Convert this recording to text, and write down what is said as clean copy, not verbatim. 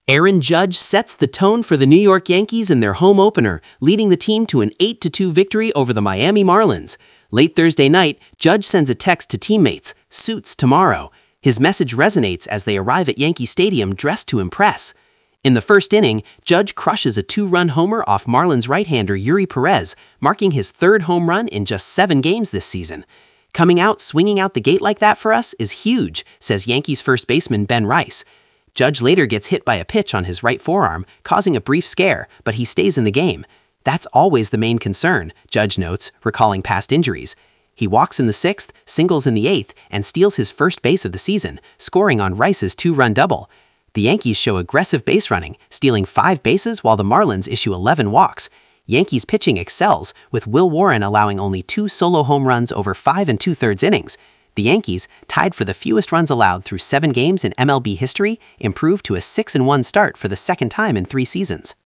Aaron Judge sets the tone for the New York Yankees in their home opener, leading the team to an 8-2 victory over the Miami Marlins. Late Thursday night, Judge sends a text to teammates, "Suits tomorrow." His message resonates as they arrive at Yankee Stadium dressed to impress. In the first inning, Judge crushes a 2-run homer off Marlins right-hander Yuri Perez, marking his 3rd home run in just 7 games this season. "Coming out swinging out the gate like that for us is huge," says Yankees first baseman Ben Rice. Judge later gets hit by a pitch on his right forearm, causing a brief scare, but he stays in the game. "That's always the main concern," Judge notes, recalling past injuries. He walks in the 6th, singles in the 8th, and steals his first base of the season, scoring on Rice's 2-run double. The Yankees show aggressive base running, stealing 5 bases while the Marlins issue 11 walks. Yankees pitching excels, with Will Warren allowing only 2 solo home runs over 5 2/3 innings. The Yankees, tied for the fewest runs allowed through 7 games in MLB history, improved to a 6-1 start for the 2nd time in 3 seasons.